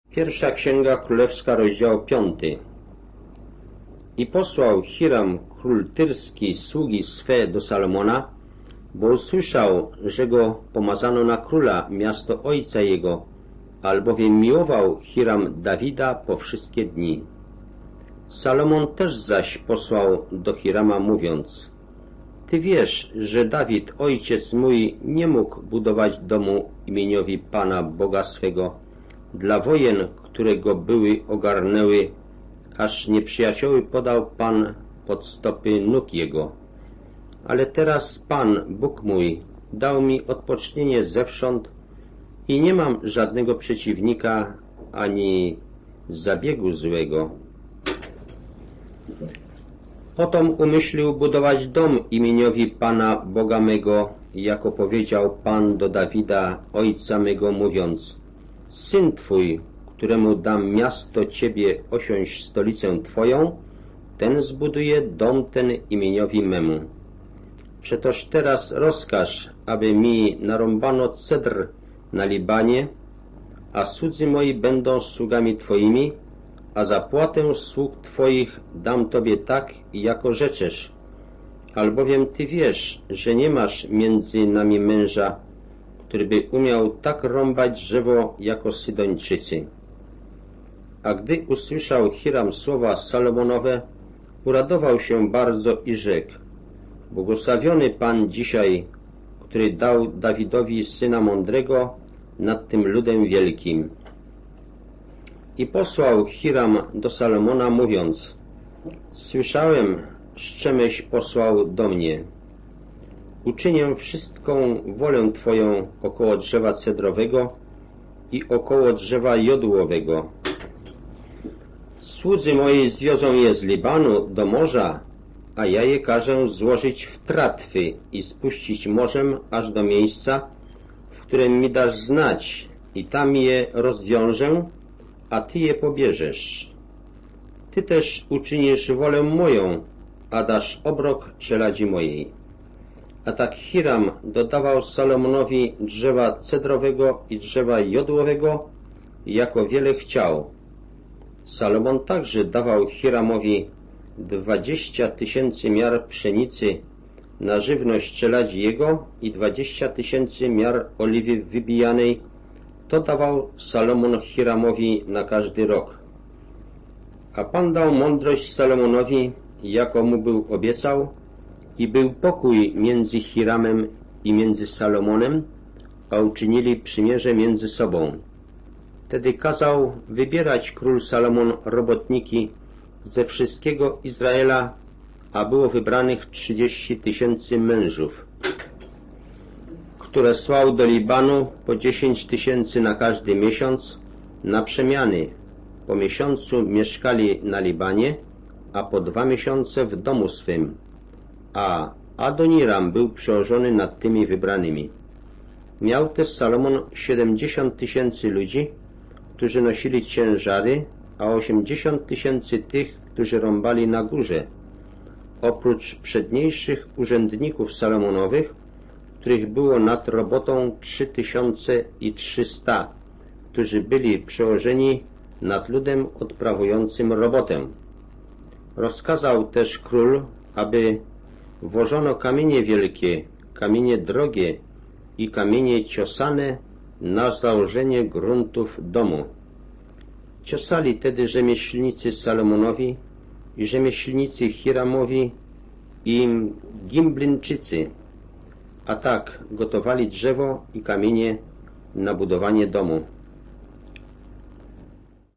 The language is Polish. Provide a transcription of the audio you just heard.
Pierwsza Księga Królewska, rozdział 5. I posłał Hiram król Tyrski sługi swe do Salomona, bo usłyszał, że go pomazano na króla miasto ojca jego, albowiem miłował Hiram Dawida po wszystkie dni. Salomon też zaś posłał do Hirama, mówiąc: Ty wiesz, że Dawid, ojciec mój, nie mógł budować domu imieniowi Pana Boga swego dla wojen, które go były ogarnęły, aż nieprzyjacioły podał Pan pod stopy nóg jego. Ale teraz Pan, Bóg mój, dał mi odpocznienie zewsząd i nie mam żadnego przeciwnika ani zabiegu złego. Potom umyślił budować dom imieniowi Pana Boga mego, jako powiedział Pan do Dawida, ojca mego, mówiąc: Syn Twój, któremu dam miasto Ciebie osiąść stolicę Twoją, ten zbuduje dom ten imieniowi memu. Przetoż teraz rozkaż, aby mi narąbano cedr na Libanie, a słudzy moi będą sługami Twoimi, a zapłatę sług Twoich dam Tobie tak, jako rzeczesz, albowiem Ty wiesz, że nie masz między nami męża, który by umiał tak rąbać drzewo jako Sydończycy. A gdy usłyszał Hiram słowa Salomonowe, uradował się bardzo i rzekł: Błogosławiony Pan dzisiaj, który dał Dawidowi syna mądrego nad tym ludem wielkim. I posłał Hiram do Salomona, mówiąc: Słyszałem, szczemeś posłał do mnie. Uczynię wszystką wolę Twoją około drzewa cedrowego i około drzewa jodłowego. Słudzy moi zwiozą je z Libanu do morza, a ja je każę złożyć w tratwy i spuścić morzem aż do miejsca, w którym mi dasz znać, i tam je rozwiążę, a Ty je pobierzesz. Ty też uczynisz wolę moją, a dasz obrok czeladzi mojej. A tak Hiram dodawał Salomonowi drzewa cedrowego i drzewa jodłowego, jako wiele chciał. Salomon także dawał Hiramowi 20 000 miar pszenicy na żywność czeladzi jego i 20 000 miar oliwy wybijanej. To dawał Salomon Hiramowi na każdy rok. A Pan dał mądrość Salomonowi, jako mu był obiecał, i był pokój między Hiramem i między Salomonem, a uczynili przymierze między sobą. Wtedy kazał wybierać król Salomon robotniki ze wszystkiego Izraela, a było wybranych 30 000 mężów, które słał do Libanu po 10 000 na każdy miesiąc, na przemiany. Po miesiącu mieszkali na Libanie, a po 2 miesiące w domu swym. A Adoniram był przełożony nad tymi wybranymi. Miał też Salomon 70 000 ludzi, którzy nosili ciężary, a 80 000 tych, którzy rąbali na górze, oprócz przedniejszych urzędników Salomonowych, których było nad robotą 3300, którzy byli przełożeni nad ludem odprawującym robotę. Rozkazał też król, aby włożono kamienie wielkie, kamienie drogie i kamienie ciosane na założenie gruntów domu. Ciosali tedy rzemieślnicy Salomonowi i rzemieślnicy Hiramowi i Gimblinczycy, a tak gotowali drzewo i kamienie na budowanie domu.